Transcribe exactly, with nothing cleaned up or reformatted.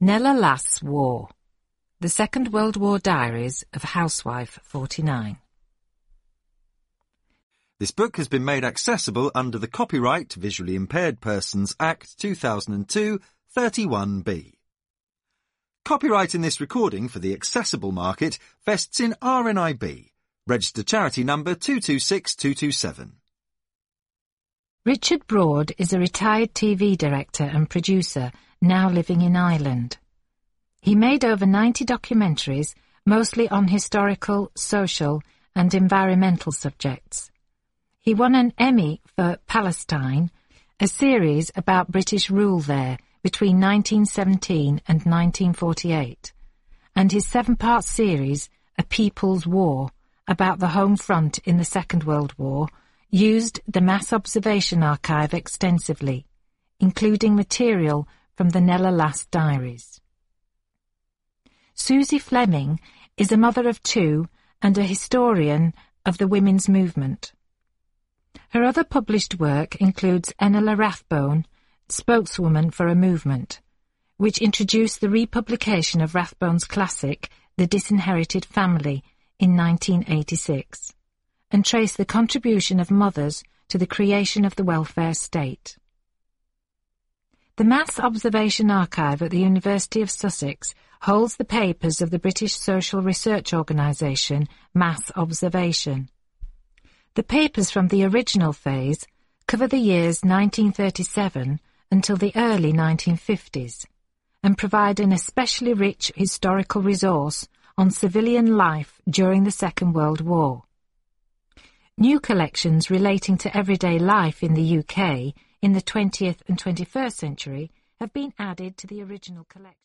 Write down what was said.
Nella Lass War. The Second World War Diaries of Housewife forty-nine. This book has been made accessible under the Copyright Visually Impaired Persons Act two thousand two, thirty-one B. Copyright in this recording for the accessible market vests in R N I B, registered charity number two two six two two seven. Richard Broad is a retired T V director and producer now living in Ireland. He made over ninety documentaries, mostly on historical, social and environmental subjects. He won an Emmy for Palestine, a series about British rule there between nineteen seventeen and nineteen forty-eight, and his seven-part series, A People's War, about the home front in the Second World War, used the Mass Observation Archive extensively, including material from the Nella Lass diaries. Susie Fleming is a mother of two and a historian of the women's movement. Her other published work includes Enola Rathbone, Spokeswoman for a Movement, which introduced the republication of Rathbone's classic The Disinherited Family in nineteen eighty-six, and traced the contribution of mothers to the creation of the welfare state. The Mass Observation Archive at the University of Sussex holds the papers of the British social research organisation Mass Observation. The papers from the original phase cover the years nineteen thirty-seven until the early nineteen fifties and provide an especially rich historical resource on civilian life during the Second World War. New collections relating to everyday life in the U K in the twentieth and twenty-first century have been added to the original collection.